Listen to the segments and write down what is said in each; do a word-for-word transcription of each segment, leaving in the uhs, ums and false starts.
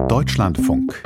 Deutschlandfunk.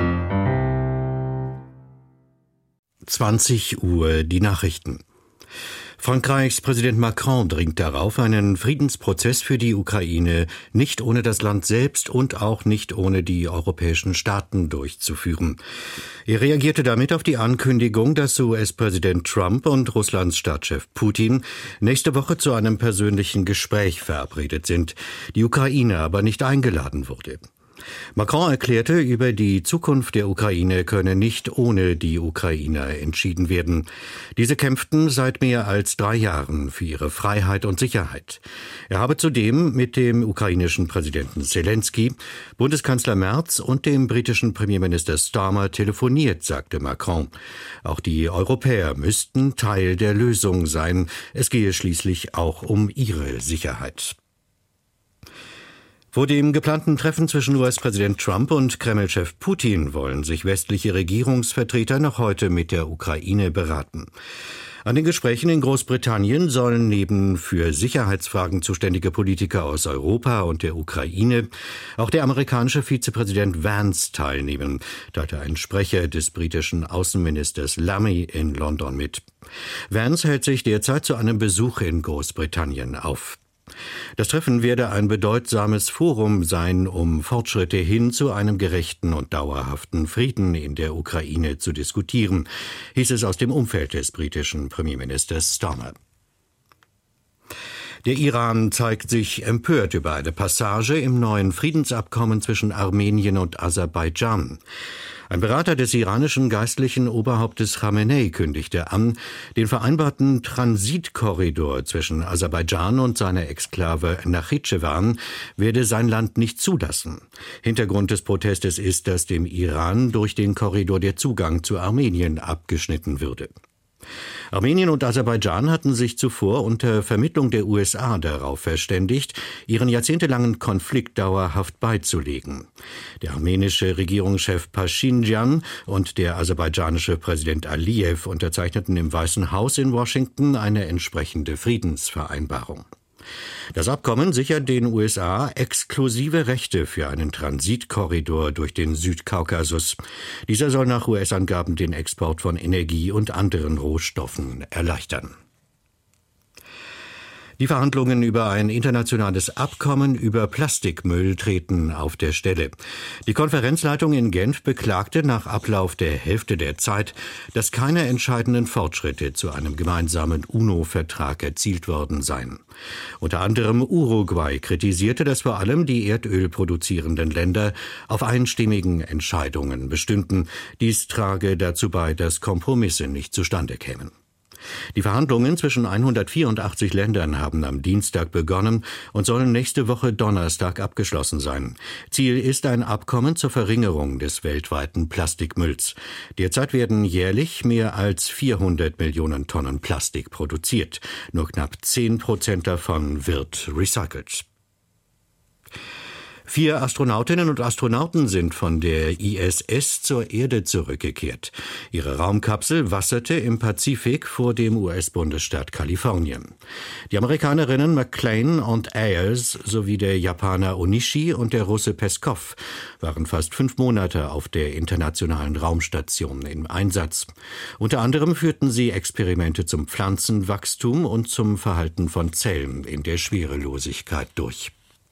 zwanzig Uhr, die Nachrichten. Frankreichs Präsident Macron dringt darauf, einen Friedensprozess für die Ukraine nicht ohne das Land selbst und auch nicht ohne die europäischen Staaten durchzuführen. Er reagierte damit auf die Ankündigung, dass U S-Präsident Trump und Russlands Staatschef Putin nächste Woche zu einem persönlichen Gespräch verabredet sind, die Ukraine aber nicht eingeladen wurde. Macron erklärte, über die Zukunft der Ukraine könne nicht ohne die Ukrainer entschieden werden. Diese kämpften seit mehr als drei Jahren für ihre Freiheit und Sicherheit. Er habe zudem mit dem ukrainischen Präsidenten Zelensky, Bundeskanzler Merz und dem britischen Premierminister Starmer telefoniert, sagte Macron. Auch die Europäer müssten Teil der Lösung sein. Es gehe schließlich auch um ihre Sicherheit. Vor dem geplanten Treffen zwischen U S-Präsident Trump und Kreml-Chef Putin wollen sich westliche Regierungsvertreter noch heute mit der Ukraine beraten. An den Gesprächen in Großbritannien sollen neben für Sicherheitsfragen zuständige Politiker aus Europa und der Ukraine auch der amerikanische Vizepräsident Vance teilnehmen, teilte ein Sprecher des britischen Außenministers Lammy in London mit. Vance hält sich derzeit zu einem Besuch in Großbritannien auf. Das Treffen werde ein bedeutsames Forum sein, um Fortschritte hin zu einem gerechten und dauerhaften Frieden in der Ukraine zu diskutieren, hieß es aus dem Umfeld des britischen Premierministers Starmer. Der Iran zeigt sich empört über eine Passage im neuen Friedensabkommen zwischen Armenien und Aserbaidschan. Ein Berater des iranischen geistlichen Oberhauptes Khamenei kündigte an, den vereinbarten Transitkorridor zwischen Aserbaidschan und seiner Exklave Nachitschewan werde sein Land nicht zulassen. Hintergrund des Protestes ist, dass dem Iran durch den Korridor der Zugang zu Armenien abgeschnitten würde. Armenien und Aserbaidschan hatten sich zuvor unter Vermittlung der U S A darauf verständigt, ihren jahrzehntelangen Konflikt dauerhaft beizulegen. Der armenische Regierungschef Pashinjan und der aserbaidschanische Präsident Aliyev unterzeichneten im Weißen Haus in Washington eine entsprechende Friedensvereinbarung. Das Abkommen sichert den U S A exklusive Rechte für einen Transitkorridor durch den Südkaukasus. Dieser soll nach U S-Angaben den Export von Energie und anderen Rohstoffen erleichtern. Die Verhandlungen über ein internationales Abkommen über Plastikmüll treten auf der Stelle. Die Konferenzleitung in Genf beklagte nach Ablauf der Hälfte der Zeit, dass keine entscheidenden Fortschritte zu einem gemeinsamen UNO-Vertrag erzielt worden seien. Unter anderem Uruguay kritisierte, dass vor allem die Erdöl produzierenden Länder auf einstimmigen Entscheidungen bestünden. Dies trage dazu bei, dass Kompromisse nicht zustande kämen. Die Verhandlungen zwischen hundertvierundachtzig Ländern haben am Dienstag begonnen und sollen nächste Woche Donnerstag abgeschlossen sein. Ziel ist ein Abkommen zur Verringerung des weltweiten Plastikmülls. Derzeit werden jährlich mehr als vierhundert Millionen Tonnen Plastik produziert. Nur knapp zehn Prozent davon wird recycelt. Vier Astronautinnen und Astronauten sind von der I S S zur Erde zurückgekehrt. Ihre Raumkapsel wasserte im Pazifik vor dem U S-Bundesstaat Kalifornien. Die Amerikanerinnen McClain und Ayers sowie der Japaner Onishi und der Russe Peskov waren fast fünf Monate auf der internationalen Raumstation im Einsatz. Unter anderem führten sie Experimente zum Pflanzenwachstum und zum Verhalten von Zellen in der Schwerelosigkeit durch.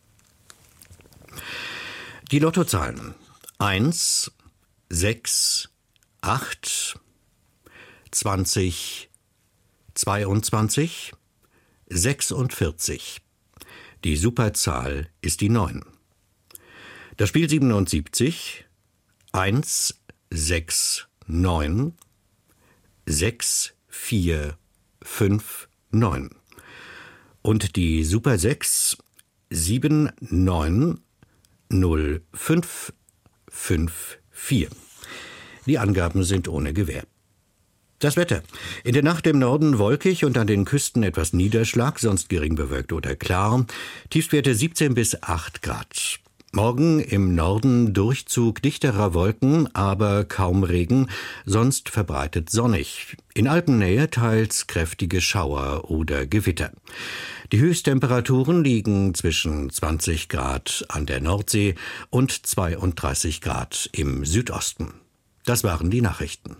Die Lottozahlen eins, sechs, acht, zwanzig, zweiundzwanzig, sechsundvierzig. Die Superzahl ist die neun. Das Spiel siebenundsiebzig, eins, sechs, neun, sechs, vier, fünf, neun. Und die Super sechs, sieben, neun, null fünf fünf vier. Die Angaben sind ohne Gewähr. Das Wetter. In der Nacht im Norden wolkig und an den Küsten etwas Niederschlag, sonst gering bewölkt oder klar. Tiefstwerte siebzehn bis acht Grad. Morgen im Norden Durchzug dichterer Wolken, aber kaum Regen, sonst verbreitet sonnig. In Alpennähe teils kräftige Schauer oder Gewitter. Die Höchsttemperaturen liegen zwischen zwanzig Grad an der Nordsee und zweiunddreißig Grad im Südosten. Das waren die Nachrichten.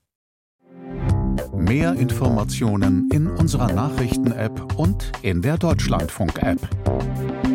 Mehr Informationen in unserer Nachrichten-App und in der Deutschlandfunk-App.